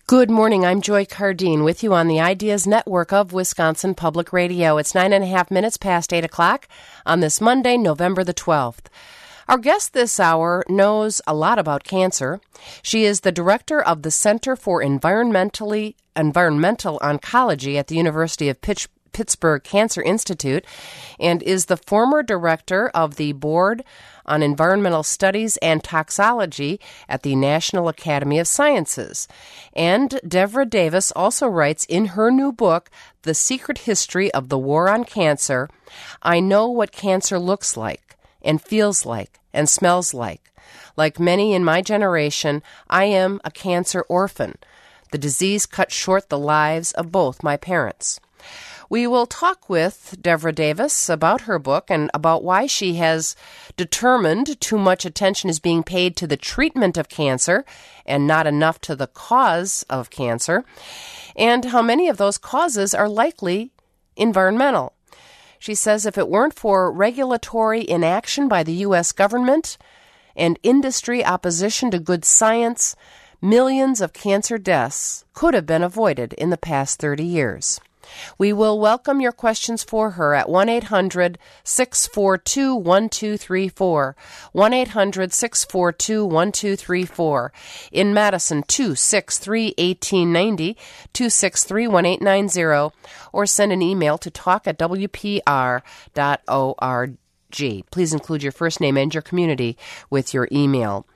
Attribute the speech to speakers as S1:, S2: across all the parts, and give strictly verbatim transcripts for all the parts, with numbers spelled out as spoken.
S1: Good morning. I'm Joy Cardine with you on the Ideas Network of Wisconsin Public Radio. It's nine and a half minutes past eight o'clock on this Monday, November the twelfth. Our guest this hour knows a lot about cancer. She is the director of the Center for Environmentally Environmental Oncology at the University of Pitch, Pittsburgh Cancer Institute and is the former director of the Board on Environmental Studies and Toxicology at the National Academy of Sciences. And Devra Davis also writes in her new book, The Secret History of the War on Cancer, I know what cancer looks like and feels like and smells like. Like many in my generation, I am a cancer orphan. The disease cut short the lives of both my parents. We will talk with Devra Davis about her book and about why she has determined too much attention is being paid to the treatment of cancer and not enough to the cause of cancer, and how many of those causes are likely environmental. She says if it weren't for regulatory inaction by the U S government and industry opposition to good science, millions of cancer deaths could have been avoided in the past thirty years. We will welcome your questions for her at one eight hundred six four two one two three four, one eight hundred six four two one two three four. In Madison, two six three, one eight nine zero, two six three, one eight nine zero, or send an email to talk at w p r dot org. Please include your first name and your community with your email.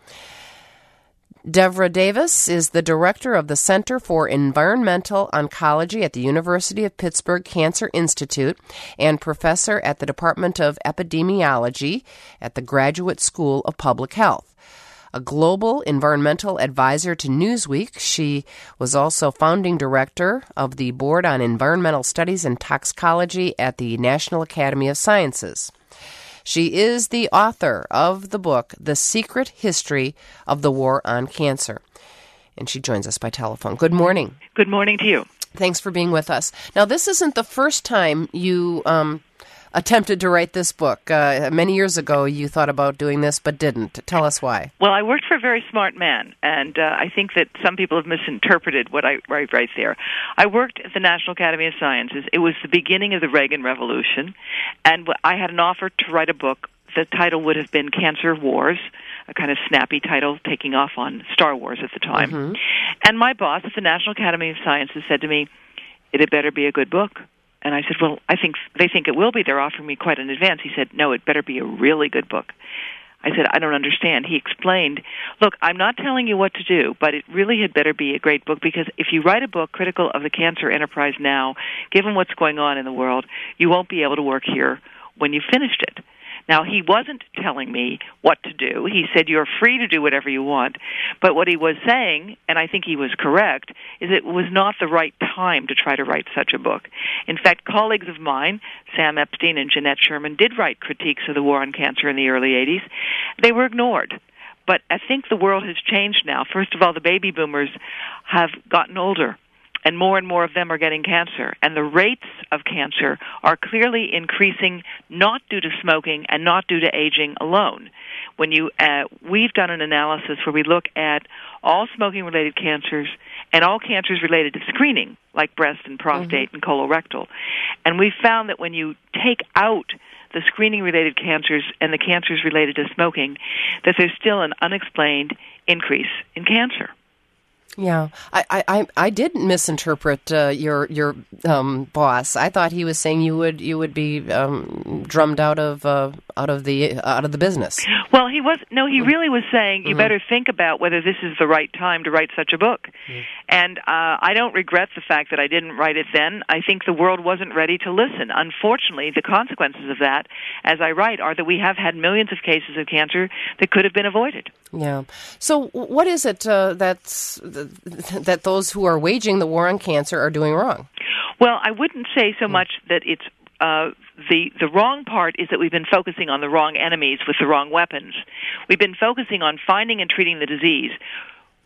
S1: Devra Davis is the director of the Center for Environmental Oncology at the University of Pittsburgh Cancer Institute and professor at the Department of Epidemiology at the Graduate School of Public Health. A global environmental advisor to Newsweek, she was also founding director of the Board on Environmental Studies and Toxicology at the National Academy of Sciences. She is the author of the book, The Secret History of the War on Cancer. And she joins us by telephone. Good morning.
S2: Good morning to you.
S1: Thanks for being with us. Now, this isn't the first time you um, attempted to write this book. Uh, many years ago, you thought about doing this, but didn't. Tell us why.
S2: Well, I worked for a very smart man, and uh, I think that some people have misinterpreted what I write right there. I worked at the National Academy of Sciences. It was the beginning of the Reagan Revolution, and I had an offer to write a book. The title would have been Cancer Wars, a kind of snappy title taking off on Star Wars at the time. Mm-hmm. And my boss at the National Academy of Sciences said to me, it had better be a good book. And I said, well, I think they think it will be. They're offering me quite in advance. He said, no, it better be a really good book. I said, I don't understand. He explained, look, I'm not telling you what to do, but it really had better be a great book because if you write a book critical of the cancer enterprise now, given what's going on in the world, you won't be able to work here when you've finished it. Now, he wasn't telling me what to do. He said, you're free to do whatever you want. But what he was saying, and I think he was correct, is it was not the right time to try to write such a book. In fact, colleagues of mine, Sam Epstein and Jeanette Sherman, did write critiques of the war on cancer in the early eighties. They were ignored. But I think the world has changed now. First of all, the baby boomers have gotten older, and more and more of them are getting cancer. And the rates of cancer are clearly increasing, not due to smoking and not due to aging alone. When you, uh, we've done an analysis where we look at all smoking-related cancers and all cancers related to screening, like breast and prostate mm-hmm. and colorectal. And we found that when you take out the screening-related cancers and the cancers related to smoking, that there's still an unexplained increase in cancer.
S1: Yeah, I, I, I did misinterpret uh, your your um, boss. I thought he was saying you would you would be um, drummed out of uh, out of the uh, out of the business.
S2: Well, he was no, he really was saying you mm-hmm. better think about whether this is the right time to write such a book. Mm-hmm. And uh, I don't regret the fact that I didn't write it then. I think the world wasn't ready to listen. Unfortunately, the consequences of that, as I write, are that we have had millions of cases of cancer that could have been avoided.
S1: Yeah. So, what is it uh, that's that those who are waging the war on cancer are doing wrong?
S2: Well, I wouldn't say so much that it's uh, the the wrong part is that we've been focusing on the wrong enemies with the wrong weapons. We've been focusing on finding and treating the disease.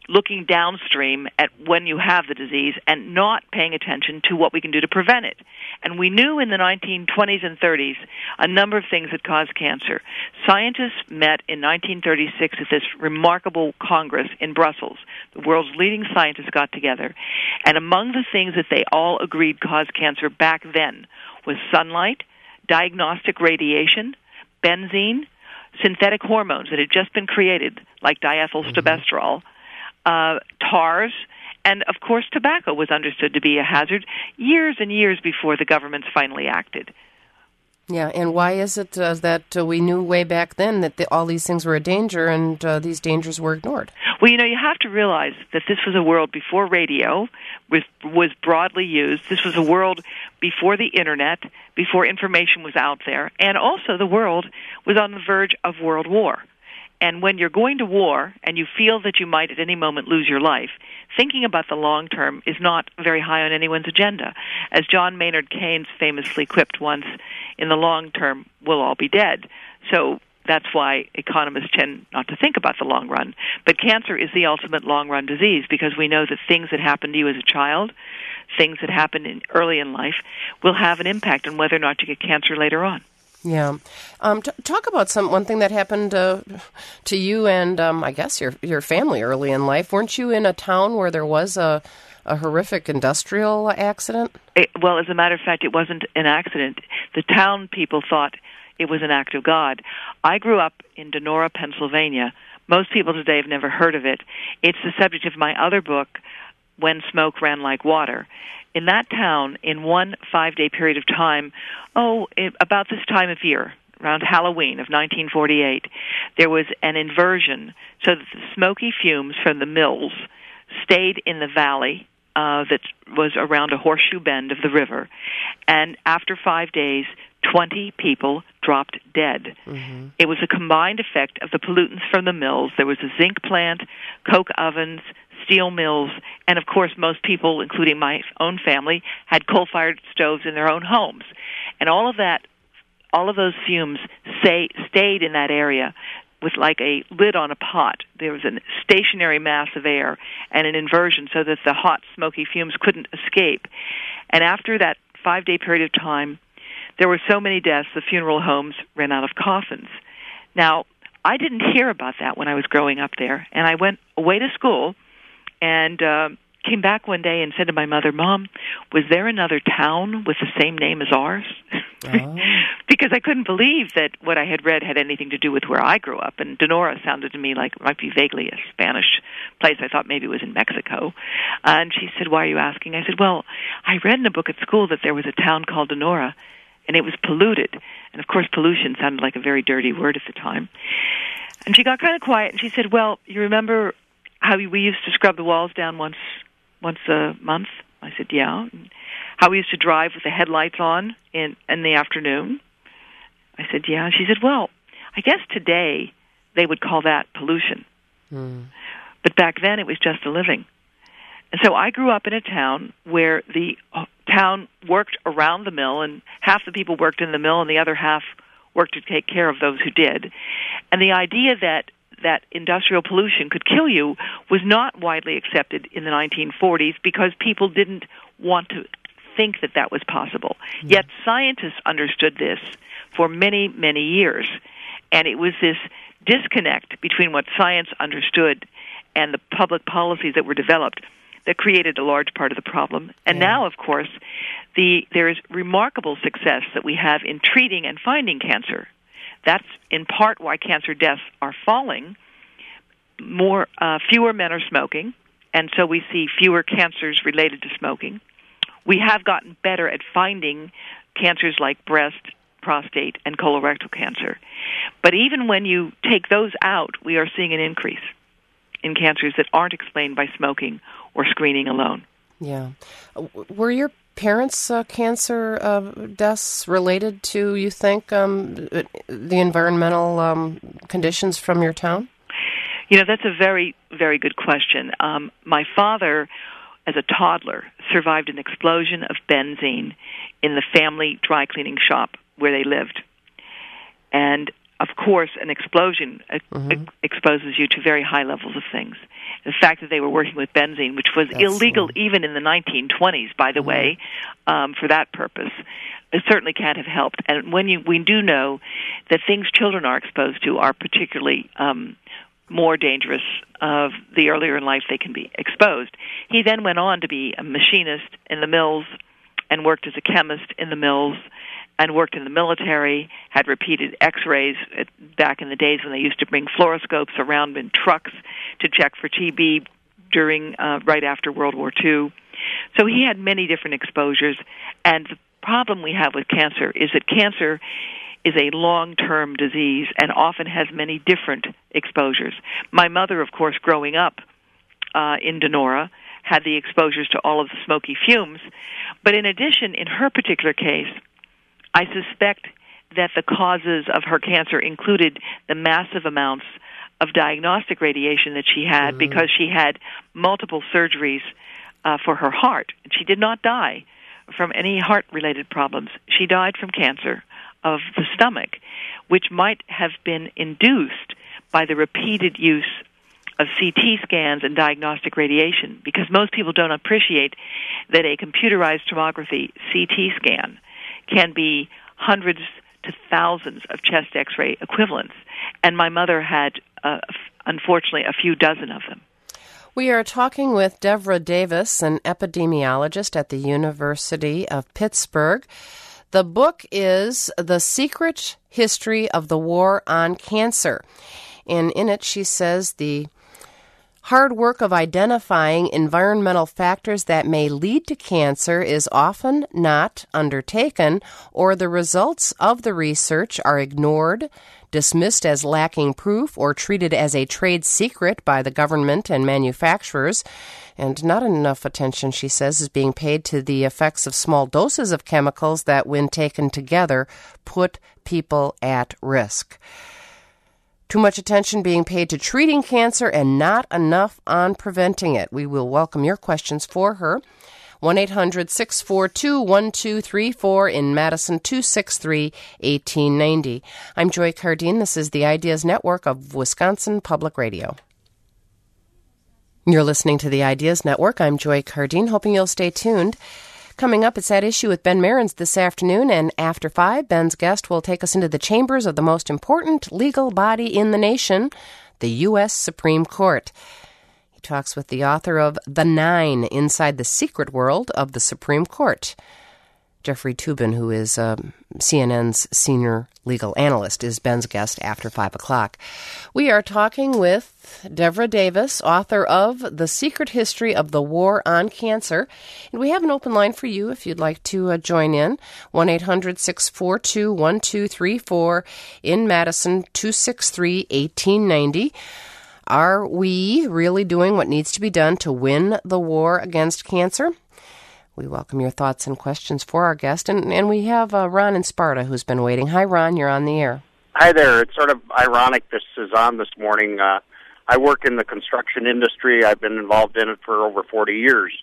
S2: looking downstream at when you have the disease and not paying attention to what we can do to prevent it. And we knew in the nineteen twenties and thirties a number of things that caused cancer. Scientists met in nineteen thirty-six at this remarkable Congress in Brussels. The world's leading scientists got together, and among the things that they all agreed caused cancer back then was sunlight, diagnostic radiation, benzene, synthetic hormones that had just been created, like diethylstilbestrol, uh, tars, and, of course, tobacco was understood to be a hazard years and years before the governments finally acted.
S1: Yeah, and why is it uh, that uh, we knew way back then that the, all these things were a danger and uh, these dangers were ignored?
S2: Well, you know, you have to realize that this was a world before radio was, was broadly used. This was a world before the Internet, before information was out there, and also the world was on the verge of world war. And when you're going to war and you feel that you might at any moment lose your life, thinking about the long term is not very high on anyone's agenda. As John Maynard Keynes famously quipped once, in the long term, we'll all be dead. So that's why economists tend not to think about the long run. But cancer is the ultimate long-run disease because we know that things that happen to you as a child, things that happen in, early in life, will have an impact on whether or not you get cancer later on.
S1: Yeah. Um, t- talk about some one thing that happened uh, to you and um, I guess your your family early in life. Weren't you in a town where there was a, a horrific industrial accident?
S2: It, well, as a matter of fact, it wasn't an accident. The town people thought it was an act of God. I grew up in Donora, Pennsylvania. Most people today have never heard of it. It's the subject of my other book, When Smoke Ran Like Water. In that town, in one five-day period of time, oh, it, about this time of year, around Halloween of nineteen forty-eight, there was an inversion so that the smoky fumes from the mills stayed in the valley uh, that was around a horseshoe bend of the river. And after five days, twenty people dropped dead. Mm-hmm. It was a combined effect of the pollutants from the mills. There was a zinc plant, coke ovens, steel mills, and of course most people, including my own family, had coal-fired stoves in their own homes. And all of that, all of those fumes say, stayed in that area with like a lid on a pot. There was a stationary mass of air and an inversion so that the hot, smoky fumes couldn't escape. And after that five-day period of time, there were so many deaths, the funeral homes ran out of coffins. Now, I didn't hear about that when I was growing up there, and I went away to school and uh, came back one day and said to my mother, Mom, was there another town with the same name as ours? Oh. Because I couldn't believe that what I had read had anything to do with where I grew up. And Donora sounded to me like it might be vaguely a Spanish place. I thought maybe it was in Mexico. Uh, and she said, why are you asking? I said, well, I read in a book at school that there was a town called Donora, and it was polluted. And, of course, pollution sounded like a very dirty word at the time. And she got kind of quiet, and she said, well, you remember how we used to scrub the walls down once once a month? I said, yeah. And how we used to drive with the headlights on in, in the afternoon? I said, yeah. She said, well, I guess today they would call that pollution. Mm. But back then it was just a living. And so I grew up in a town where the town worked around the mill, and half the people worked in the mill and the other half worked to take care of those who did. And the idea that that industrial pollution could kill you was not widely accepted in the nineteen forties because people didn't want to think that that was possible. Mm-hmm. Yet scientists understood this for many, many years. And it was this disconnect between what science understood and the public policies that were developed that created a large part of the problem. And yeah. now, of course, the there is remarkable success that we have in treating and finding cancer. That's in part why cancer deaths are falling. More, uh, fewer men are smoking, and so we see fewer cancers related to smoking. We have gotten better at finding cancers like breast, prostate, and colorectal cancer. But even when you take those out, we are seeing an increase in cancers that aren't explained by smoking or screening alone.
S1: Yeah. Were your parents' uh, cancer uh, deaths related to, you think, um, the environmental um, conditions from your town?
S2: You know, that's a very, very good question. Um, my father, as a toddler, survived an explosion of benzene in the family dry cleaning shop where they lived. And of course, an explosion mm-hmm. ex- exposes you to very high levels of things. The fact that they were working with benzene, which was That's illegal uh, even in the nineteen twenties, by the mm-hmm. way, um, for that purpose, it certainly can't have helped. And when you, we do know that things children are exposed to are particularly um, more dangerous of the earlier in life they can be exposed. He then went on to be a machinist in the mills and worked as a chemist in the mills and worked in the military, had repeated x-rays back in the days when they used to bring fluoroscopes around in trucks to check for T B during uh, right after World War Two. So he had many different exposures, and the problem we have with cancer is that cancer is a long-term disease and often has many different exposures. My mother, of course, growing up uh, in Donora, had the exposures to all of the smoky fumes, but in addition, in her particular case, I suspect that the causes of her cancer included the massive amounts of diagnostic radiation that she had mm-hmm. because she had multiple surgeries uh, for her heart. And she did not die from any heart-related problems. She died from cancer of the stomach, which might have been induced by the repeated use of C T scans and diagnostic radiation, because most people don't appreciate that a computerized tomography C T scan can be hundreds to thousands of chest X-ray equivalents. And my mother had, uh, unfortunately, a few dozen of them.
S1: We are talking with Devra Davis, an epidemiologist at the University of Pittsburgh. The book is The Secret History of the War on Cancer. And in it, she says the hard work of identifying environmental factors that may lead to cancer is often not undertaken, or the results of the research are ignored, dismissed as lacking proof, or treated as a trade secret by the government and manufacturers. And not enough attention, she says, is being paid to the effects of small doses of chemicals that, when taken together, put people at risk. Too much attention being paid to treating cancer and not enough on preventing it. We will welcome your questions for her. one eight hundred six four two one two three four in Madison, two six three one eight nine zero. I'm Joy Cardine. This is the Ideas Network of Wisconsin Public Radio. You're listening to the Ideas Network. I'm Joy Cardine, hoping you'll stay tuned. Coming up, it's At Issue with Ben Mehrens this afternoon, and after five, Ben's guest will take us into the chambers of the most important legal body in the nation, the U S Supreme Court. He talks with the author of The Nine, Inside the Secret World of the Supreme Court. Jeffrey Toobin, who is um, C N N's senior legal analyst, is Ben's guest after five o'clock. We are talking with Devra Davis, author of The Secret History of the War on Cancer. And we have an open line for you if you'd like to uh, join in. one eight hundred six four two one two three four in Madison, two six three one eight nine zero. Are we really doing what needs to be done to win the war against cancer? We welcome your thoughts and questions for our guest. And, and we have uh, Ron in Sparta who's been waiting. Hi, Ron. You're on the air.
S3: Hi there. It's sort of ironic this is on this morning. Uh, I work in the construction industry. I've been involved in it for over forty years.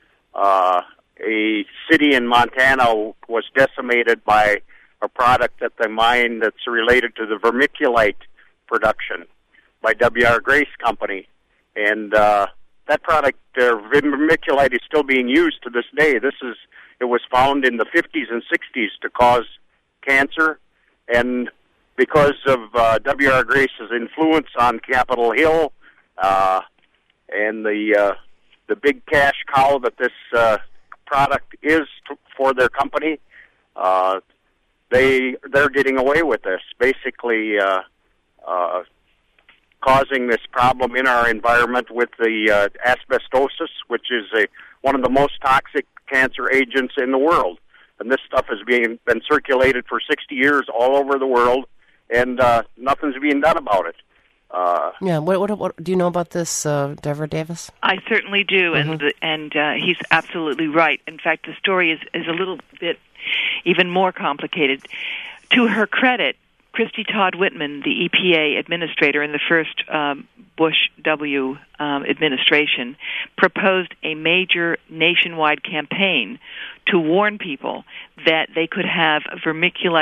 S3: Uh, a city in Montana was decimated by a product at the mine that's related to the vermiculite production by W R Grace Company. And uh, that product, uh, vermiculite, is still being used to this day. This is it was found in the fifties and sixties to cause cancer, and because of uh, W R Grace's influence on Capitol Hill uh, and the uh, the big cash cow that this uh, product is t- for their company, uh, they they're getting away with this, basically uh, uh, causing this problem in our environment with the uh, asbestosis, which is a, one of the most toxic cancer agents in the world. And this stuff has been, been circulated for sixty years all over the world, and uh, nothing's being done about it. Uh,
S1: yeah, what, what, what do you know about this, uh, Devra Davis?
S2: I certainly do,
S1: Mm-hmm.
S2: and and uh, he's absolutely right. In fact, the story is, is a little bit even more complicated. To her credit, Christy Todd Whitman, the E P A administrator in the first um, Bush W. Um, administration, proposed a major nationwide campaign to warn people that they could have vermiculite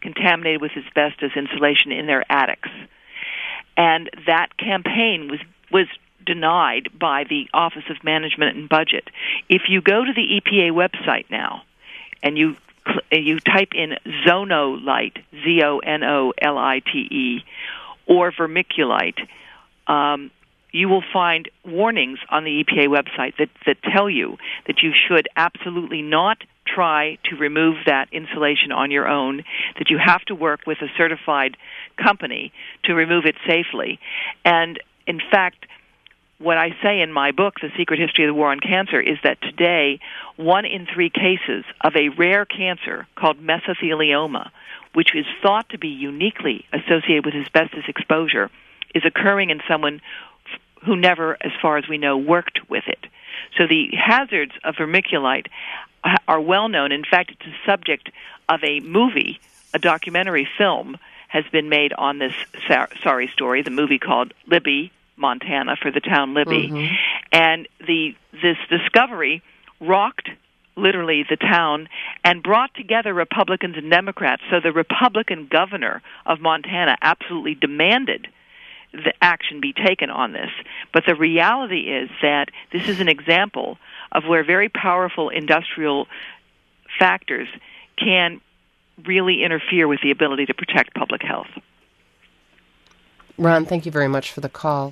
S2: contaminated with asbestos insulation in their attics. And that campaign was was denied by the Office of Management and Budget. If you go to the E P A website now and you you type in Zonolite, Z O N O L I T E, or vermiculite, um, you will find warnings on the E P A website that, that tell you that you should absolutely not try to remove that insulation on your own, that you have to work with a certified company to remove it safely. And, in fact, what I say in my book, The Secret History of the War on Cancer, is that today one in three cases of a rare cancer called mesothelioma, which is thought to be uniquely associated with asbestos exposure, is occurring in someone who never, as far as we know, worked with it. So the hazards of vermiculite are well known. In fact, it's a subject of a movie, a documentary film has been made on this sorry story, the movie called Libby, Montana, for the town Libby. Mm-hmm. And the this discovery rocked literally the town and brought together Republicans and Democrats. So the Republican governor of Montana absolutely demanded the action be taken on this. But the reality is that this is an example of where very powerful industrial factors can really interfere with the ability to protect public health.
S1: Ron, thank you very much for the call.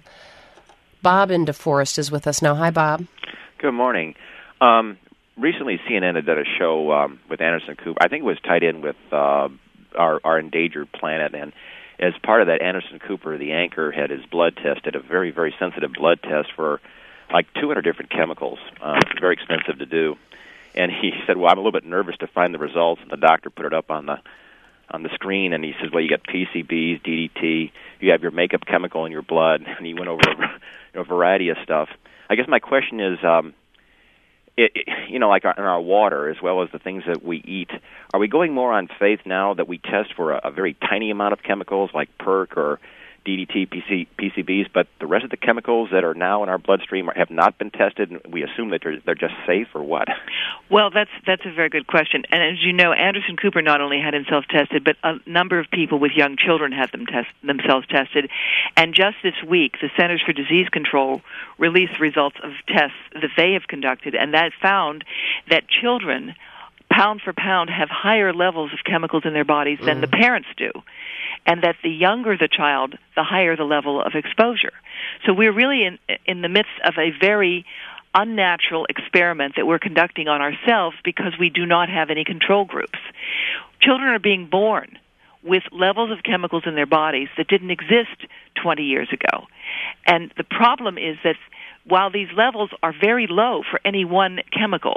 S1: Bob in DeForest is with us now. Hi, Bob.
S4: Good morning. Um, recently, C N N had done a show um, with Anderson Cooper. I think it was tied in with uh, our, our endangered planet, and as part of that, Anderson Cooper, the anchor, had his blood tested, a very, very sensitive blood test for like two hundred different chemicals. Uh, very expensive to do. And he said, well, I'm a little bit nervous to find the results, and the doctor put it up on the on the screen, and he says, well, you got P C Bs, D D T, you have your makeup chemical in your blood, and he went over you know, a variety of stuff. I guess my question is, um, it, it, you know, like our, in our water, as well as the things that we eat, are we going more on faith now that we test for a, a very tiny amount of chemicals like PERC or D D T, P C, P C Bs, but the rest of the chemicals that are now in our bloodstream have not been tested, and we assume that they're, they're just safe, or what?
S2: Well, that's that's a very good question. And as you know, Anderson Cooper not only had himself tested, but a number of people with young children had them test, themselves tested. And just this week, the Centers for Disease Control released results of tests that they have conducted, and that found that children, pound for pound, have higher levels of chemicals in their bodies than mm. the parents do. And that the younger the child, the higher the level of exposure. So we're really in in the midst of a very unnatural experiment that we're conducting on ourselves because we do not have any control groups. Children are being born with levels of chemicals in their bodies that didn't exist twenty years ago. And the problem is that while these levels are very low for any one chemical,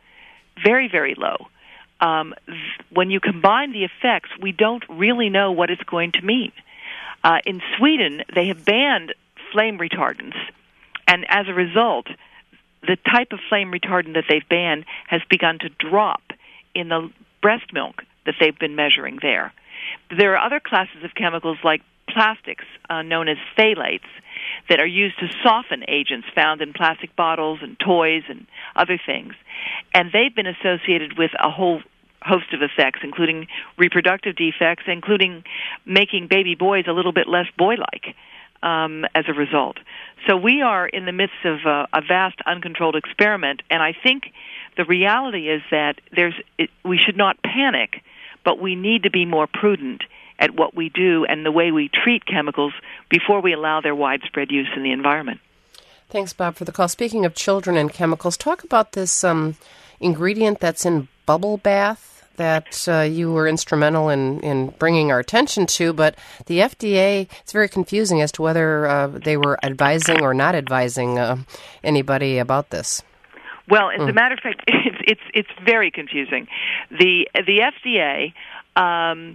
S2: very, very low, Um, when you combine the effects, we don't really know what it's going to mean. Uh, in Sweden, they have banned flame retardants, and as a result, the type of flame retardant that they've banned has begun to drop in the breast milk that they've been measuring there. There are other classes of chemicals like plastics, uh, known as phthalates, that are used to soften agents found in plastic bottles and toys and other things. And they've been associated with a whole host of effects, including reproductive defects, including making baby boys a little bit less boy-like um, as a result. So we are in the midst of uh, a vast uncontrolled experiment, and I think the reality is that there's it, we should not panic, but we need to be more prudent at what we do and the way we treat chemicals before we allow their widespread use in the environment.
S1: Thanks, Bob, for the call. Speaking of children and chemicals, talk about this um, ingredient that's in bubble bath that uh, you were instrumental in, in bringing our attention to, but the F D A, it's very confusing as to whether uh, they were advising or not advising uh, anybody about this.
S2: Well, as mm. a matter of fact, it's it's it's very confusing. The the F D A um,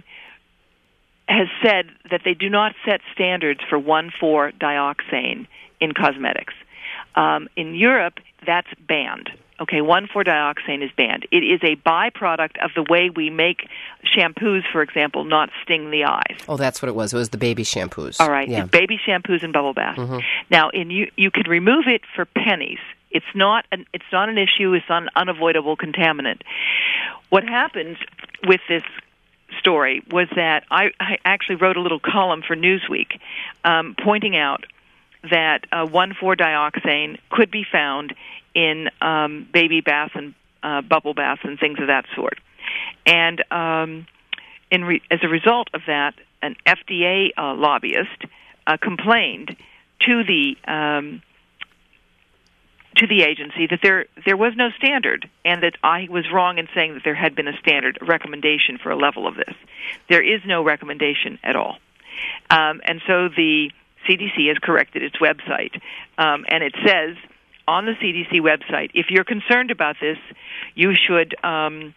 S2: has said that they do not set standards for one four dioxane in cosmetics. Um, in Europe, that's banned. Okay, one four dioxane is banned. It is a byproduct of the way we make shampoos, for example, not sting the eyes.
S1: Oh, that's what it was. It was the baby shampoos.
S2: All right,
S1: yeah.
S2: It's baby shampoos and bubble baths. Mm-hmm. Now, in you, you can remove it for pennies. It's not an it's not an issue. It's an unavoidable contaminant. What happens with this story was that I, I actually wrote a little column for Newsweek um, pointing out that uh, one four dioxane could be found in um, baby baths and uh, bubble baths and things of that sort. And um, in re- as a result of that, an F D A uh, lobbyist uh, complained to the um, to the agency that there there was no standard, and that I was wrong in saying that there had been a standard, a recommendation for a level of this. There is no recommendation at all. Um, and so the C D C has corrected its website, um, and it says on the C D C website, if you're concerned about this, you should um,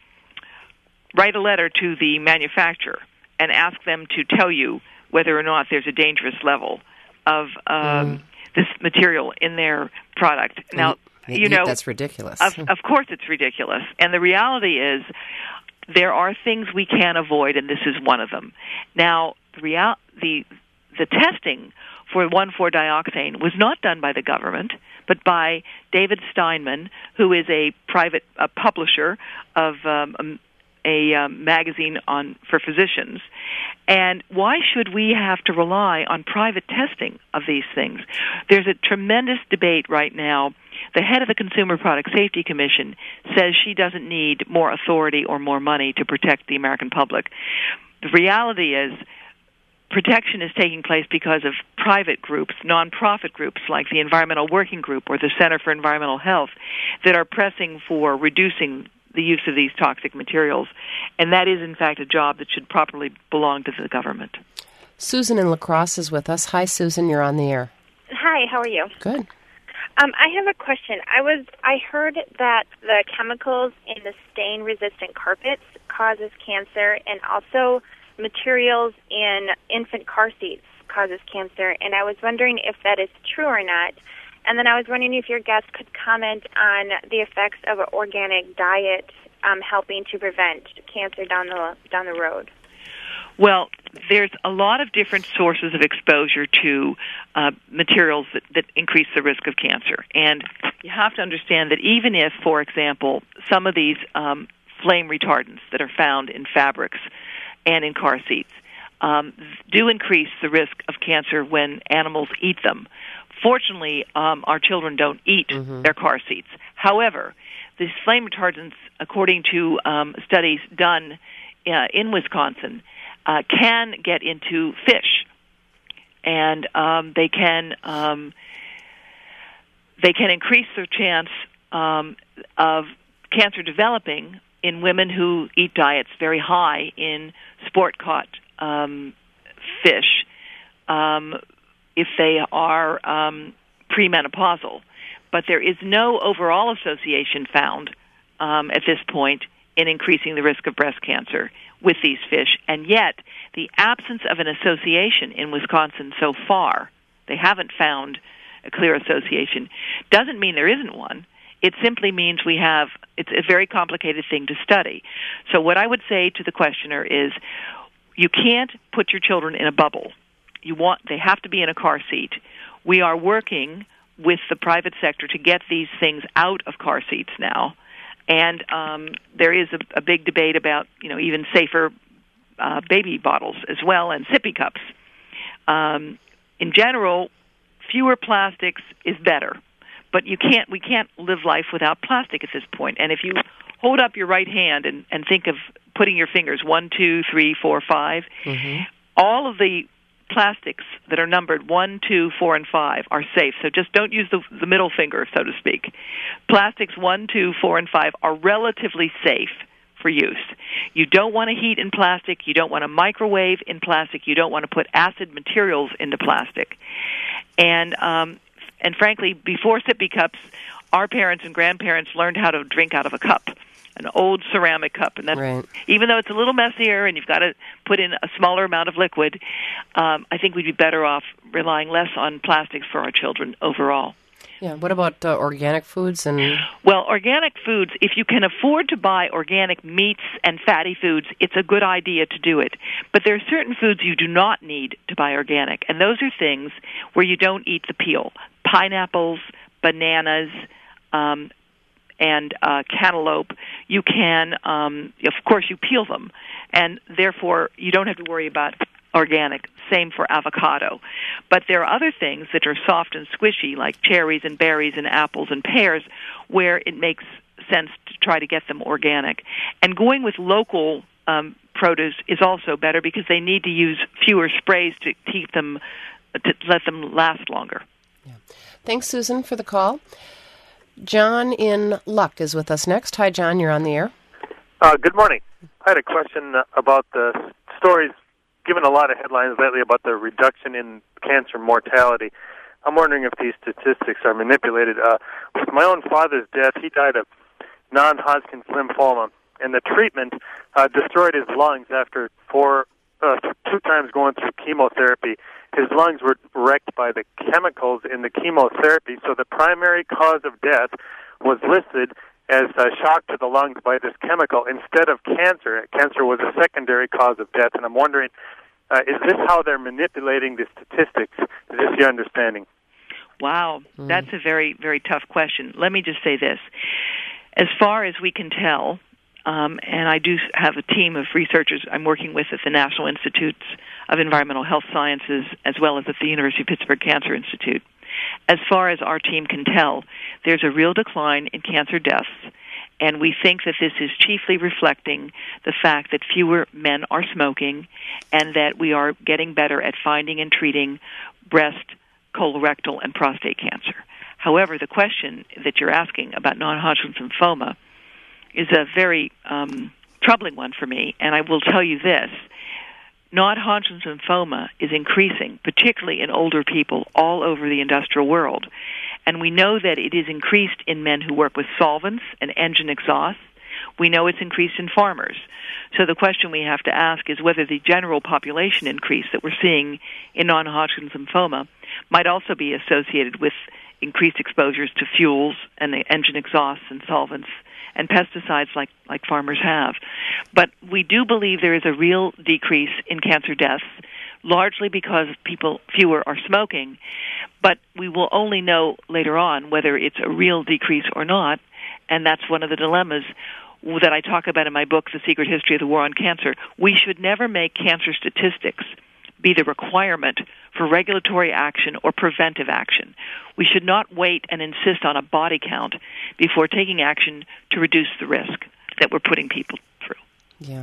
S2: write a letter to the manufacturer and ask them to tell you whether or not there's a dangerous level of um, mm. this material in their product. Now,
S1: mm.
S2: you know,
S1: that's ridiculous.
S2: Of, of course it's ridiculous. And the reality is there are things we can avoid, and this is one of them. Now, the real, the the testing for one four dioxane was not done by the government, but by David Steinman, who is a private a publisher of um, a um, magazine on for physicians. And why should we have to rely on private testing of these things? There's a tremendous debate right now. The head of the Consumer Product Safety Commission says she doesn't need more authority or more money to protect the American public. The reality is protection is taking place because of private groups, nonprofit groups like the Environmental Working Group or the Center for Environmental Health that are pressing for reducing the use of these toxic materials. And that is, in fact, a job that should properly belong to the government.
S1: Susan in La Crosse is with us. Hi, Susan. You're on the air.
S5: Hi. How are you?
S1: Good.
S5: Um, I have a question. I was I heard that the chemicals in the stain-resistant carpets causes cancer, and also materials in infant car seats causes cancer. And I was wondering if that is true or not. And then I was wondering if your guest could comment on the effects of an organic diet um, helping to prevent cancer down the down the road.
S2: Well, there's a lot of different sources of exposure to uh, materials that, that increase the risk of cancer. And you have to understand that even if, for example, some of these um, flame retardants that are found in fabrics and in car seats um, do increase the risk of cancer when animals eat them. Fortunately, um, our children don't eat mm-hmm. their car seats. However, these flame retardants, according to um, studies done uh, in Wisconsin, uh, can get into fish, and um, they can um, they can increase their chance um, of cancer developing in women who eat diets very high in sport-caught um, fish. Um, if they are um, premenopausal. But there is no overall association found um, at this point in increasing the risk of breast cancer with these fish. And yet, the absence of an association in Wisconsin so far, they haven't found a clear association, doesn't mean there isn't one. It simply means we have, it's a very complicated thing to study. So what I would say to the questioner is, you can't put your children in a bubble. You want they have to be in a car seat. We are working with the private sector to get these things out of car seats now, and um, there is a, a big debate about you know even safer uh, baby bottles as well and sippy cups. Um, in general, fewer plastics is better, but you can't we can't live life without plastic at this point. And if you hold up your right hand and, and think of putting your fingers one, two, three, four, five, mm-hmm. all of the plastics that are numbered one, two, four, and five are safe. So just don't use the, the middle finger, so to speak. Plastics one, two, four, and five are relatively safe for use. You don't want to heat in plastic. You don't want to microwave in plastic. You don't want to put acid materials into plastic. And um, and frankly, before sippy cups, our parents and grandparents learned how to drink out of a cup, an old ceramic cup. And that's, right. Even though it's a little messier and you've got to put in a smaller amount of liquid, um, I think we'd be better off relying less on plastics for our children overall.
S1: Yeah. What about uh, organic foods? And
S2: Well, organic foods, if you can afford to buy organic meats and fatty foods, it's a good idea to do it. But there are certain foods you do not need to buy organic, and those are things where you don't eat the peel. Pineapples, bananas, um, and uh, cantaloupe. you can, um, of course, you peel them, and therefore you don't have to worry about organic. Same for avocado. But there are other things that are soft and squishy, like cherries and berries and apples and pears, where it makes sense to try to get them organic. And going with local um, produce is also better because they need to use fewer sprays to keep them, to let them last longer.
S1: Yeah. Thanks, Susan, for the call. John in Luck is with us next. Hi, John. You're on the air.
S6: Uh, good morning. I had a question about the stories given a lot of headlines lately about the reduction in cancer mortality. I'm wondering if these statistics are manipulated. Uh, with my own father's death, he died of non-Hodgkin's lymphoma, and the treatment uh, destroyed his lungs after four, uh, two times going through chemotherapy. His lungs were wrecked by the chemicals in the chemotherapy, so the primary cause of death was listed as a shock to the lungs by this chemical instead of cancer. Cancer was a secondary cause of death, and I'm wondering, uh, is this how they're manipulating the statistics? Is this your understanding?
S2: Wow, mm. that's a very, very tough question. Let me just say this. As far as we can tell, um, and I do have a team of researchers I'm working with at the National Institutes of Environmental Health Sciences as well as at the University of Pittsburgh Cancer Institute. As far as our team can tell, there's a real decline in cancer deaths, and we think that this is chiefly reflecting the fact that fewer men are smoking and that we are getting better at finding and treating breast, colorectal, and prostate cancer. However, the question that you're asking about non-Hodgkin's lymphoma is a very um, troubling one for me, and I will tell you this. Non-Hodgkin's lymphoma is increasing, particularly in older people all over the industrial world. And we know that it is increased in men who work with solvents and engine exhausts. We know it's increased in farmers. So the question we have to ask is whether the general population increase that we're seeing in non-Hodgkin's lymphoma might also be associated with increased exposures to fuels and the engine exhausts and solvents and pesticides like, like farmers have. But we do believe there is a real decrease in cancer deaths, largely because people fewer are smoking. But we will only know later on whether it's a real decrease or not, and that's one of the dilemmas that I talk about in my book, The Secret History of the War on Cancer. We should never make cancer statistics be the requirement for regulatory action or preventive action. We should not wait and insist on a body count before taking action to reduce the risk that we're putting people through.
S1: Yeah.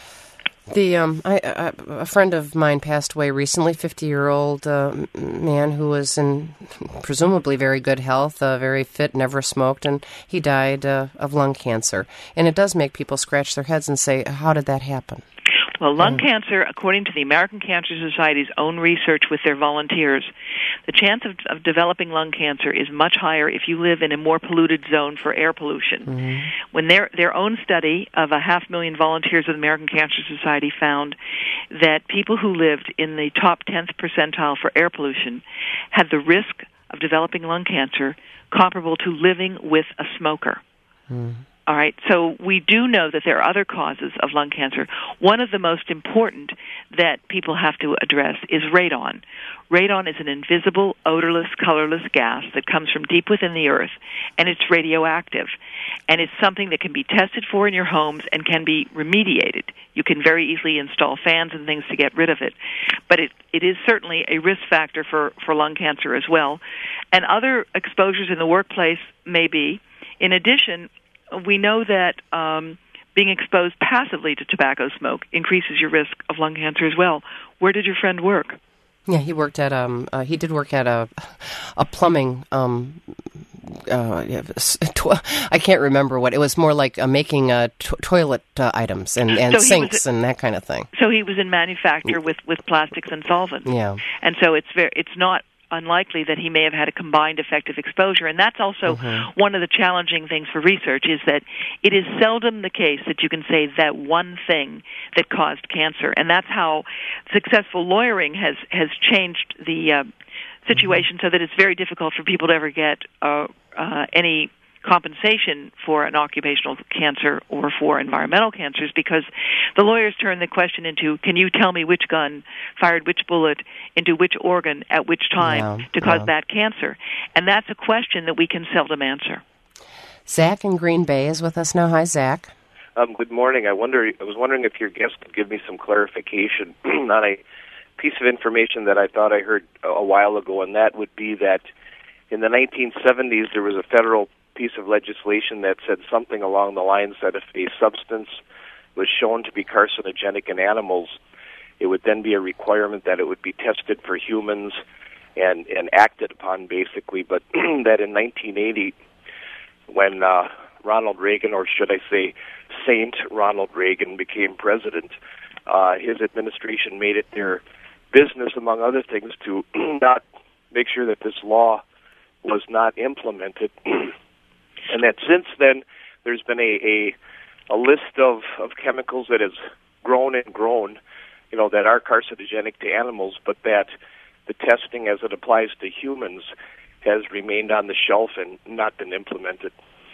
S1: The um, I, I, a friend of mine passed away recently, fifty-year-old uh, man who was in presumably very good health, uh, very fit, never smoked, and he died uh, of lung cancer. And it does make people scratch their heads and say, how did that happen?
S2: Well, lung mm. cancer, according to the American Cancer Society's own research with their volunteers, the chance of, of developing lung cancer is much higher if you live in a more polluted zone for air pollution. Mm-hmm. When their their own study of a half million volunteers of the American Cancer Society found that people who lived in the top tenth percentile for air pollution had the risk of developing lung cancer comparable to living with a smoker. Mm. All right, so we do know that there are other causes of lung cancer. One of the most important that people have to address is radon. Radon is an invisible, odorless, colorless gas that comes from deep within the earth, and it's radioactive. And it's something that can be tested for in your homes and can be remediated. You can very easily install fans and things to get rid of it. But it, it is certainly a risk factor for, for lung cancer as well. And other exposures in the workplace may be. In addition, we know that um, being exposed passively to tobacco smoke increases your risk of lung cancer as well. Where did your friend work?
S1: Yeah, he worked at um. Uh, he did work at a, a plumbing um. Uh, I can't remember what it was. More like uh, making uh, to- toilet uh, items and, and so sinks and that kind of thing.
S2: So he was in manufacture with, with plastics and solvents.
S1: Yeah,
S2: and so it's very it's not unlikely that he may have had a combined effective exposure. And that's also mm-hmm. one of the challenging things for research is that it is seldom the case that you can say that one thing that caused cancer. And that's how successful lawyering has, has changed the uh, situation mm-hmm. so that it's very difficult for people to ever get uh, uh, any compensation for an occupational cancer or for environmental cancers because the lawyers turn the question into, can you tell me which gun fired which bullet into which organ at which time
S1: yeah,
S2: to cause
S1: yeah.
S2: that cancer? And that's a question that we can seldom answer.
S1: Zach in Green Bay is with us now. Hi, Zach.
S7: Um, good morning. I wonder. I was wondering if your guest could give me some clarification on a piece of information that I thought I heard a while ago, and that would be that in the nineteen seventies there was a federal piece of legislation that said something along the lines that if a substance was shown to be carcinogenic in animals, it would then be a requirement that it would be tested for humans and, and acted upon, basically. But that in nineteen eighty, when uh, Ronald Reagan, or should I say Saint Ronald Reagan, became president, uh, his administration made it their business, among other things, to not make sure that this law was not implemented. And that since then, there's been a, a, a list of, of chemicals that has grown and grown, you know, that are carcinogenic to animals, but that the testing as it applies to humans has remained on the shelf and not been implemented.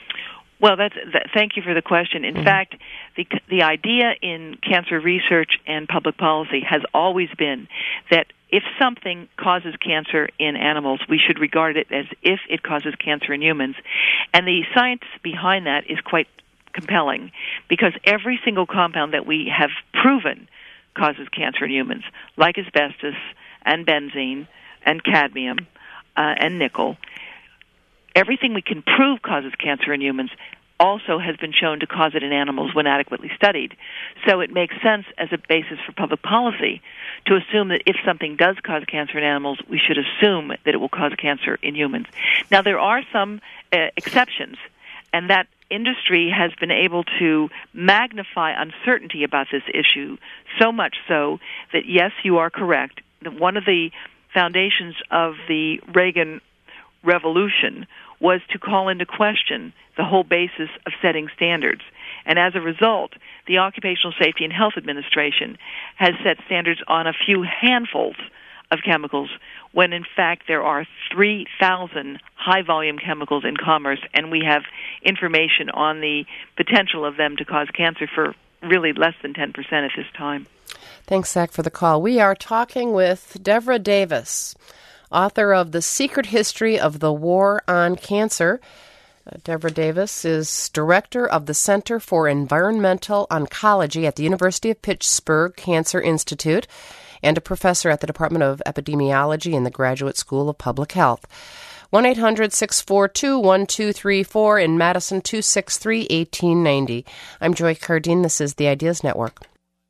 S2: Well, that's, that, thank you for the question. In mm-hmm. fact, the the idea in cancer research and public policy has always been that if something causes cancer in animals, we should regard it as if it causes cancer in humans. And the science behind that is quite compelling, because every single compound that we have proven causes cancer in humans, like asbestos and benzene and cadmium uh, and nickel, everything we can prove causes cancer in humans also has been shown to cause it in animals when adequately studied. So it makes sense as a basis for public policy to assume that if something does cause cancer in animals, we should assume that it will cause cancer in humans. Now, there are some uh, exceptions, and that industry has been able to magnify uncertainty about this issue, so much so that, yes, you are correct, that one of the foundations of the Reagan Revolution was to call into question the whole basis of setting standards. And as a result, the Occupational Safety and Health Administration has set standards on a few handfuls of chemicals, when in fact there are three thousand high-volume chemicals in commerce, and we have information on the potential of them to cause cancer for really less than ten percent at this time.
S1: Thanks, Zach, for the call. We are talking with Devra Davis, author of The Secret History of the War on Cancer. Uh, Devra Davis is director of the Center for Environmental Oncology at the University of Pittsburgh Cancer Institute and a professor at the Department of Epidemiology in the Graduate School of Public Health. one eight hundred six four two one two three four, in Madison, two six three one eight nine zero. I'm Joy Cardine. This is the Ideas Network.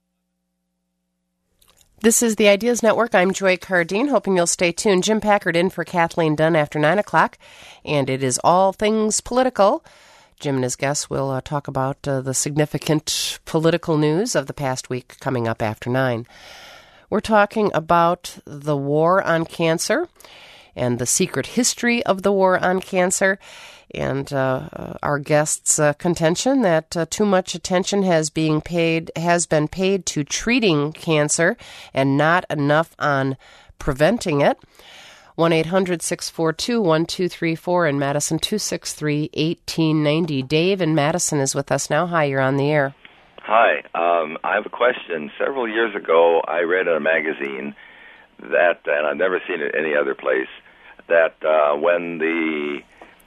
S1: This is the Ideas Network. I'm Joy Cardine, hoping you'll stay tuned. Jim Packard in for Kathleen Dunn after nine o'clock, and it is all things political. Jim and his guests will uh, talk about uh, the significant political news of the past week coming up after nine. We're talking about the war on cancer and the secret history of the war on cancer, and uh, our guest's uh, contention that uh, too much attention has being paid has been paid to treating cancer and not enough on preventing it. one eight hundred six four two one two three four, in Madison, two six three one eight nine zero. Dave in Madison is with us now. Hi, you're on the air.
S8: Hi, um, I have a question. Several years ago, I read in a magazine that, and I've never seen it any other place, that uh, when the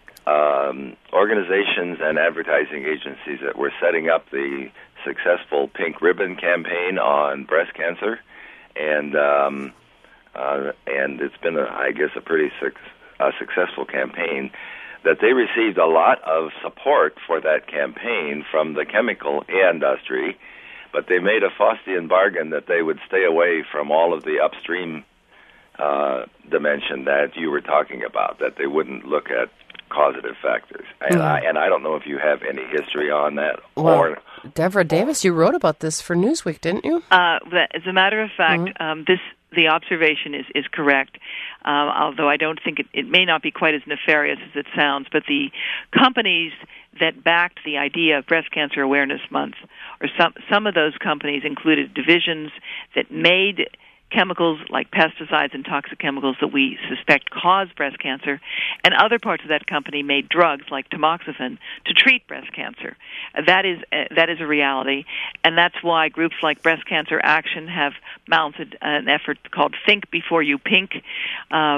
S8: um, organizations and advertising agencies that were setting up the successful Pink Ribbon campaign on breast cancer, and um, uh, and it's been, a, I guess, a pretty su- uh, successful campaign, that they received a lot of support for that campaign from the chemical industry, but they made a Faustian bargain that they would stay away from all of the upstream uh, dimension that you were talking about, that they wouldn't look at causative factors. And, mm. I, and I don't know if you have any history on that.
S1: Well,
S8: or
S1: Devra Davis, you wrote about this for Newsweek, didn't you?
S2: Uh, as a matter of fact, mm-hmm. um, this the observation is, is correct, um, although I don't think it, it may not be quite as nefarious as it sounds, but the companies that backed the idea of Breast Cancer Awareness Month, or some, some of those companies included divisions that made chemicals like pesticides and toxic chemicals that we suspect cause breast cancer, and other parts of that company made drugs like tamoxifen to treat breast cancer. That is uh, that is a reality, and that's why groups like Breast Cancer Action have mounted an effort called Think Before You Pink. Um,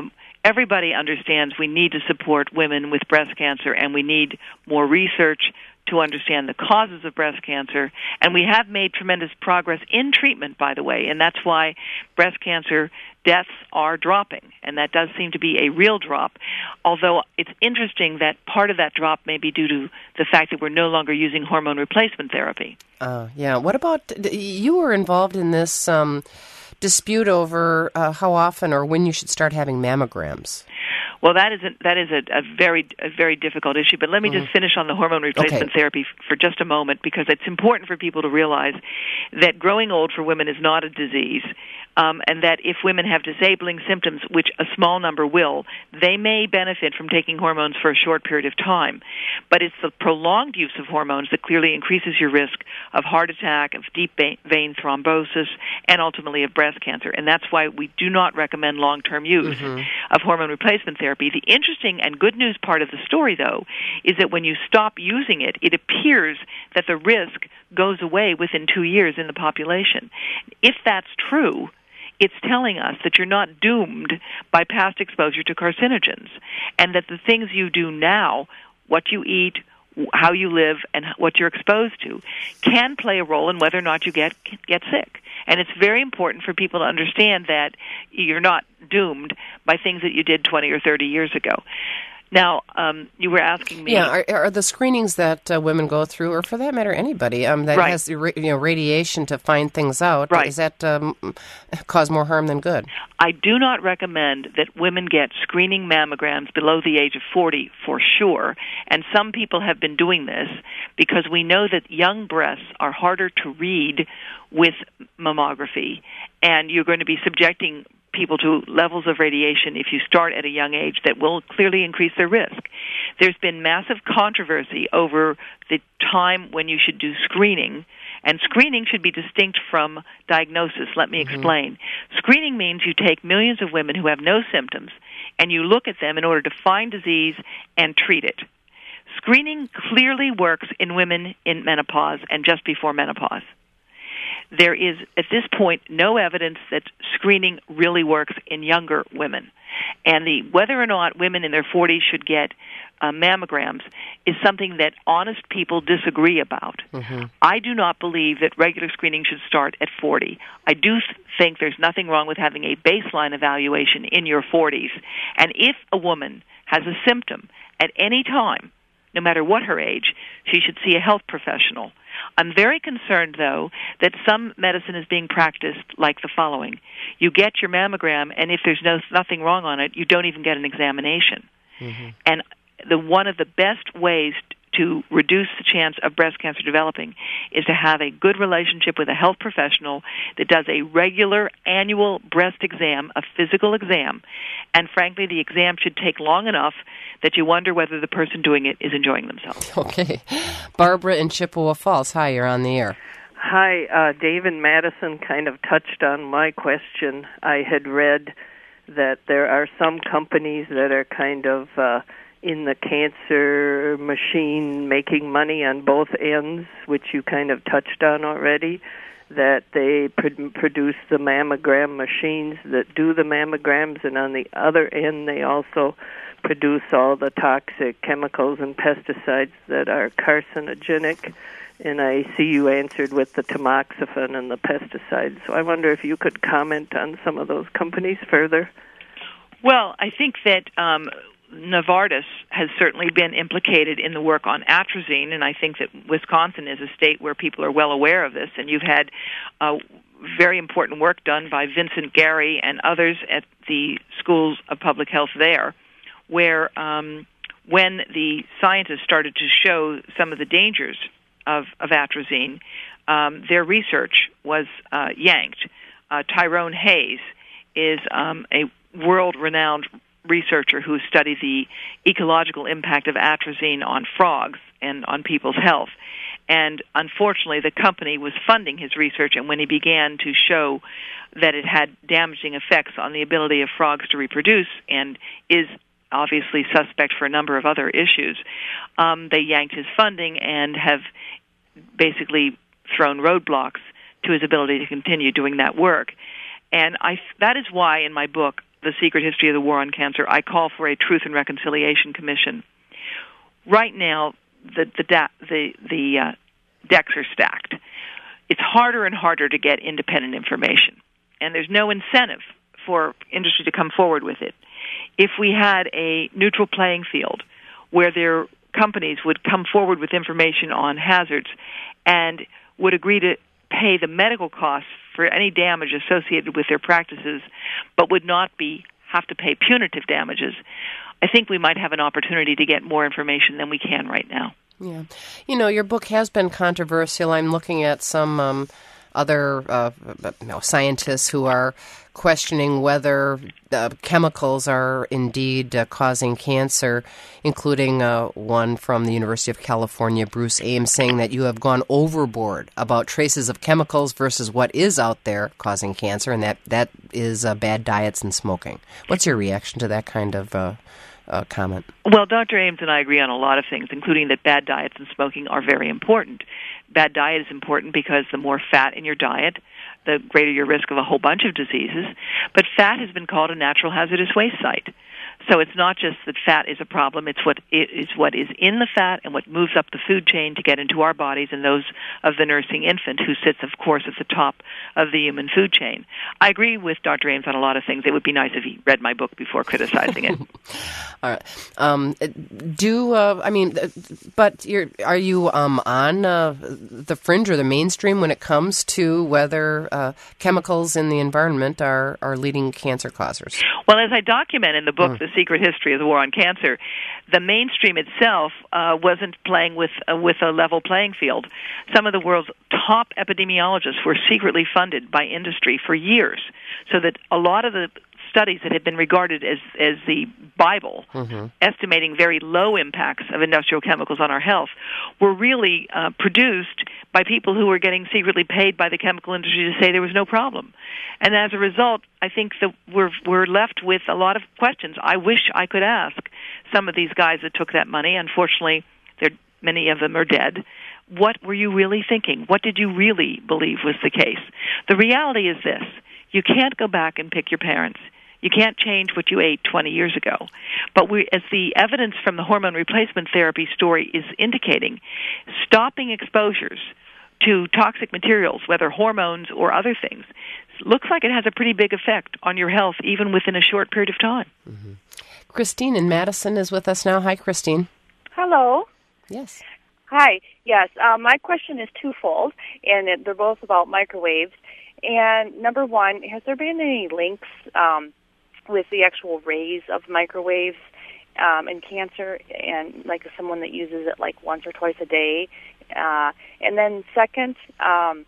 S2: everybody understands we need to support women with breast cancer, and we need more research to understand the causes of breast cancer. And we have made tremendous progress in treatment, by the way, and that's why breast cancer deaths are dropping, and that does seem to be a real drop, although it's interesting that part of that drop may be due to the fact that we're no longer using hormone replacement therapy.
S1: Uh, yeah. What about, you were involved in this um, dispute over uh, how often or when you should start having mammograms.
S2: Well, that is a, that is a, a very a very difficult issue. But let me mm-hmm. just finish on the hormone replacement
S1: okay.
S2: therapy f- for just a moment, because it's important for people to realize that growing old for women is not a disease, um, and that if women have disabling symptoms, which a small number will, they may benefit from taking hormones for a short period of time. But it's the prolonged use of hormones that clearly increases your risk of heart attack, of deep vein thrombosis, and ultimately of breast cancer. And that's why we do not recommend long-term use mm-hmm. of hormone replacement therapy. The interesting and good news part of the story, though, is that when you stop using it, it appears that the risk goes away within two years in the population. If that's true, it's telling us that you're not doomed by past exposure to carcinogens, and that the things you do now, what you eat, how you live, and what you're exposed to, can play a role in whether or not you get get sick. And it's very important for people to understand that you're not doomed by things that you did twenty or thirty years ago. Now, um, you were asking me...
S1: Yeah, are, are the screenings that uh, women go through, or for that matter, anybody, um, that
S2: right.
S1: has you know, radiation to find things out,
S2: right.
S1: does that um, cause more harm than good?
S2: I do not recommend that women get screening mammograms below the age of forty, for sure. And some people have been doing this because we know that young breasts are harder to read with mammography, and you're going to be subjecting people to levels of radiation if you start at a young age that will clearly increase their risk. There's been massive controversy over the time when you should do screening, and screening should be distinct from diagnosis. Let me mm-hmm. explain. Screening means you take millions of women who have no symptoms, and you look at them in order to find disease and treat it. Screening clearly works in women in menopause and just before menopause. There is, at this point, no evidence that screening really works in younger women. And the whether or not women in their forties should get uh, mammograms is something that honest people disagree about. Mm-hmm. I do not believe that regular screening should start at forty. I do th- think there's nothing wrong with having a baseline evaluation in your forties. And if a woman has a symptom at any time, no matter what her age, she should see a health professional. I'm very concerned, though, that some medicine is being practiced like the following. You get your mammogram, and if there's no nothing wrong on it, you don't even get an examination. Mm-hmm. And the one of the best ways to reduce the chance of breast cancer developing is to have a good relationship with a health professional that does a regular annual breast exam, a physical exam. And frankly, the exam should take long enough that you wonder whether the person doing it is enjoying themselves.
S1: Okay. Barbara in Chippewa Falls. Hi, you're on the air.
S9: Hi, uh, Dave and Madison kind of touched on my question. I had read that there are some companies that are kind of uh, in the cancer machine making money on both ends, which you kind of touched on already, that they pr- produce the mammogram machines that do the mammograms, and on the other end they also produce all the toxic chemicals and pesticides that are carcinogenic. And I see you answered with the tamoxifen and the pesticides. So I wonder if you could comment on some of those companies further.
S2: Well, I think that um, Novartis has certainly been implicated in the work on atrazine, and I think that Wisconsin is a state where people are well aware of this, and you've had uh, very important work done by Vincent Gary and others at the schools of public health there, where um, when the scientists started to show some of the dangers of, of atrazine, um, their research was uh, yanked. Uh, Tyrone Hayes is um, a world-renowned researcher who studied the ecological impact of atrazine on frogs and on people's health. And unfortunately, the company was funding his research, and when he began to show that it had damaging effects on the ability of frogs to reproduce and is obviously suspect for a number of other issues, um, they yanked his funding and have basically thrown roadblocks to his ability to continue doing that work. And I, that is why in my book The Secret History of the War on Cancer, I call for a Truth and Reconciliation Commission. Right now, the the da- the, the uh, decks are stacked. It's harder and harder to get independent information, and there's no incentive for industry to come forward with it. If we had a neutral playing field where their companies would come forward with information on hazards and would agree to pay the medical costs for any damage associated with their practices, but would not be have to pay punitive damages, I think we might have an opportunity to get more information than we can right now.
S1: Yeah. You know, your book has been controversial. I'm looking at some um, other uh, you know, scientists who are questioning whether uh, chemicals are indeed uh, causing cancer, including uh, one from the University of California, Bruce Ames, saying that you have gone overboard about traces of chemicals versus what is out there causing cancer, and that, that is uh, bad diets and smoking. What's your reaction to that kind of uh, uh, comment?
S2: Well, Doctor Ames and I agree on a lot of things, including that bad diets and smoking are very important. Bad diet is important because the more fat in your diet, the greater your risk of a whole bunch of diseases. But fat has been called a natural hazardous waste site. So it's not just that fat is a problem, it's what it is what is in the fat and what moves up the food chain to get into our bodies and those of the nursing infant, who sits, of course, at the top of the human food chain. I agree with Doctor Ames on a lot of things. It would be nice if he read my book before criticizing it.
S1: All right. Um, do, uh, I mean, but you're, are you um, on uh, the fringe or the mainstream when it comes to whether uh, chemicals in the environment are, are leading cancer causers?
S2: Well, as I document in the book,
S1: Mm.
S2: The Secret History of the War on Cancer, the mainstream itself uh, wasn't playing with uh, with a level playing field. Some of the world's top epidemiologists were secretly funded by industry for years, so that a lot of the studies that had been regarded as as the Bible, mm-hmm. estimating very low impacts of industrial chemicals on our health, were really uh, produced by people who were getting secretly paid by the chemical industry to say there was no problem. And as a result, I think that we're we're left with a lot of questions. I wish I could ask some of these guys that took that money. Unfortunately, they're, many of them are dead. What were you really thinking? What did you really believe was the case? The reality is this: you can't go back and pick your parents. You can't change what you ate twenty years ago. But we, as the evidence from the hormone replacement therapy story is indicating, stopping exposures to toxic materials, whether hormones or other things, looks like it has a pretty big effect on your health, even within a short period of time.
S1: Mm-hmm. Christine in Madison is with us now. Hi, Christine.
S10: Hello.
S1: Yes.
S10: Hi. Yes, uh, my question is twofold, and it, they're both about microwaves. And number one, has there been any links um, with the actual rays of microwaves um, and cancer, and like someone that uses it like once or twice a day? Uh, and then second, um,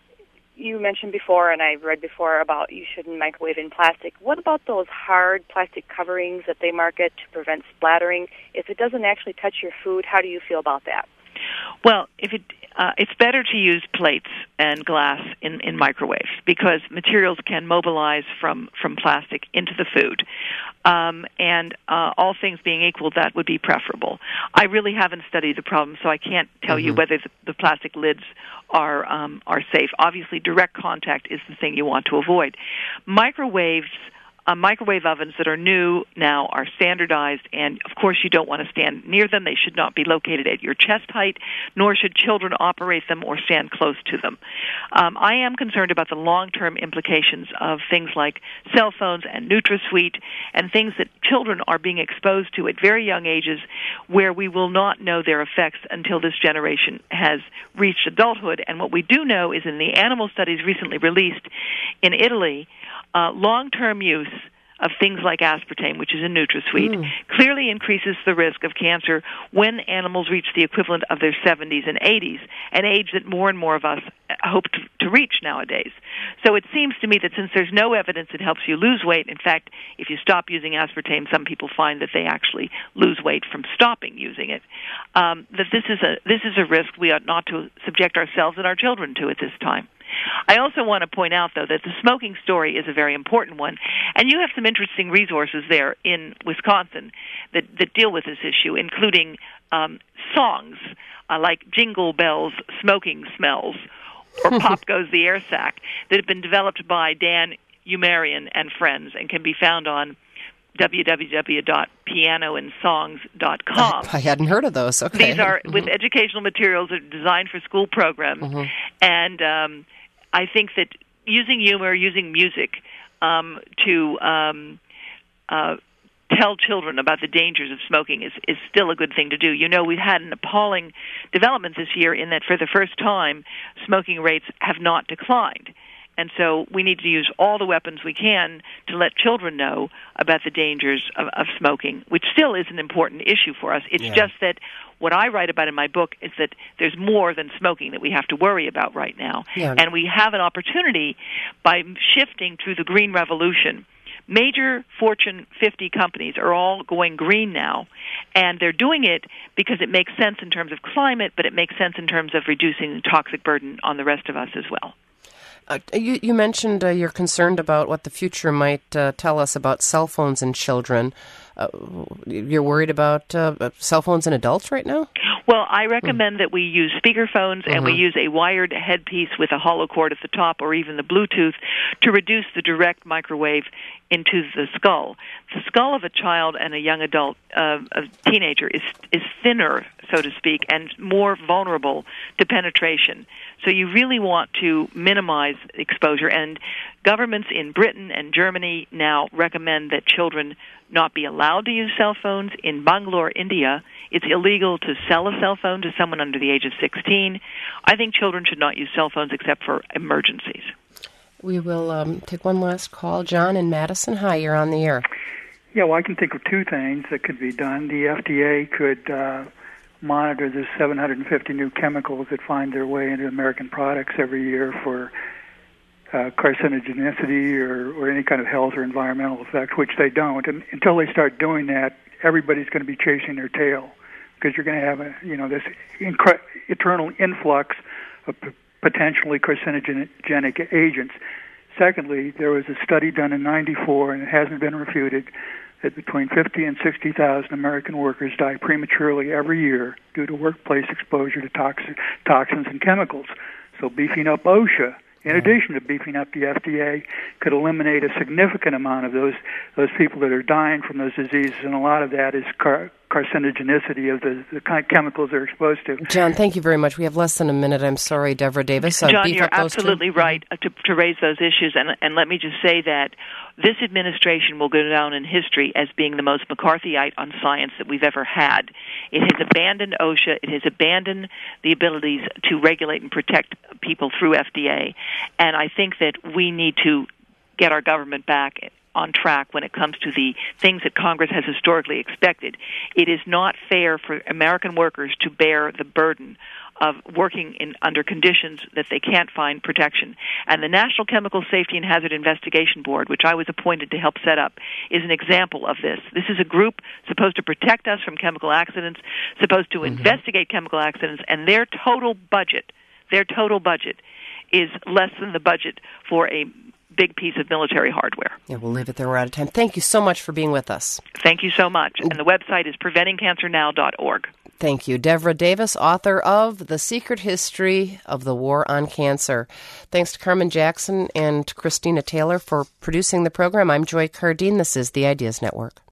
S10: you mentioned before, and I've read before, about you shouldn't microwave in plastic. What about those hard plastic coverings that they market to prevent splattering? If it doesn't actually touch your food, how do you feel about that?
S2: Well, if it uh, it's better to use plates and glass in, in microwaves, because materials can mobilize from, from plastic into the food. Um, and uh, all things being equal, that would be preferable. I really haven't studied the problem, so I can't tell mm-hmm. you whether the, the plastic lids are um, are safe. Obviously, direct contact is the thing you want to avoid. Microwaves. Uh, microwave ovens that are new now are standardized, and of course you don't want to stand near them. They should not be located at your chest height, nor should children operate them or stand close to them. Um, I am concerned about the long-term implications of things like cell phones and NutraSweet and things that children are being exposed to at very young ages, where we will not know their effects until this generation has reached adulthood. And what we do know is in the animal studies recently released in Italy, Uh, long-term use of things like aspartame, which is in NutraSweet, mm. clearly increases the risk of cancer when animals reach the equivalent of their seventies and eighties, an age that more and more of us hope to, to reach nowadays. So it seems to me that since there's no evidence it helps you lose weight, in fact, if you stop using aspartame, some people find that they actually lose weight from stopping using it, um, that this is a this is a risk we ought not to subject ourselves and our children to at this time. I also want to point out, though, that the smoking story is a very important one, and you have some interesting resources there in Wisconsin that, that deal with this issue, including um, songs uh, like Jingle Bells, Smoking Smells, or Pop Goes the Air Sack, that have been developed by Dan Umarian and Friends, and can be found on w w w dot piano and songs dot com.
S1: I hadn't heard of those. Okay.
S2: These are
S1: mm-hmm.
S2: with educational materials that are designed for school programs,
S1: mm-hmm.
S2: and um, I think that using humor, using music um, to um, uh, tell children about the dangers of smoking is, is still a good thing to do. You know, we've had an appalling development this year in that for the first time, smoking rates have not declined. And so we need to use all the weapons we can to let children know about the dangers of, of smoking, which still is an important issue for us. It's
S1: yeah.
S2: just that what I write about in my book is that there's more than smoking that we have to worry about right now.
S1: Yeah.
S2: And we have an opportunity by shifting through the green revolution. Major Fortune fifty companies are all going green now, and they're doing it because it makes sense in terms of climate, but it makes sense in terms of reducing the toxic burden on the rest of us as well.
S1: Uh, you, you mentioned uh, you're concerned about what the future might uh, tell us about cell phones and children. Uh, you're worried about uh, cell phones and adults right now?
S2: Well, I recommend mm. that we use speakerphones and
S1: mm-hmm.
S2: we use a wired headpiece with a hollow cord at the top or even the Bluetooth to reduce the direct microwave into the skull. The skull of a child and a young adult, uh, a teenager, is is thinner, so to speak, and more vulnerable to penetration. So you really want to minimize exposure. And governments in Britain and Germany now recommend that children not be allowed to use cell phones. In Bangalore, India, it's illegal to sell a cell phone to someone under the age of sixteen. I think children should not use cell phones except for emergencies.
S1: We will um, take one last call. John in Madison. Hi, you're on the air.
S11: Yeah, well, I can think of two things that could be done. The F D A could uh, monitor the seven hundred fifty new chemicals that find their way into American products every year for uh, carcinogenicity or, or any kind of health or environmental effect, which they don't. And until they start doing that, everybody's going to be chasing their tail because you're going to have a, you know, this incre- eternal influx of p- potentially carcinogenic agents. Secondly, there was a study done in ninety-four, and it hasn't been refuted, that between fifty and sixty thousand American workers die prematurely every year due to workplace exposure to tox- toxins and chemicals. So beefing up OSHA, in addition to beefing up the F D A, could eliminate a significant amount of those those people that are dying from those diseases, and a lot of that is car- carcinogenicity of the, the kind of chemicals they're exposed to.
S1: John, thank you very much. We have less than a minute. I'm sorry, Deborah Davis. Uh,
S2: John, you're absolutely right to, to raise those issues, and, and let me just say that this administration will go down in history as being the most McCarthyite on science that we've ever had. It has abandoned OSHA. It has abandoned the abilities to regulate and protect people through F D A, and I think that we need to get our government back on track when it comes to the things that Congress has historically expected. It is not fair for American workers to bear the burden of working in under conditions that they can't find protection. And the National Chemical Safety and Hazard Investigation Board, which I was appointed to help set up, is an example of this. This is a group supposed to protect us from chemical accidents, supposed to mm-hmm. investigate chemical accidents, and their total budget, their total budget is less than the budget for a big piece of military hardware.
S1: Yeah, we'll leave it there. We're out of time. Thank you so much for being with us.
S2: Thank you so much. And the website is preventing cancer now dot org.
S1: Thank you. Deborah Davis, author of The Secret History of the War on Cancer. Thanks to Carmen Jackson and Christina Taylor for producing the program. I'm Joy Cardine. This is the Ideas Network.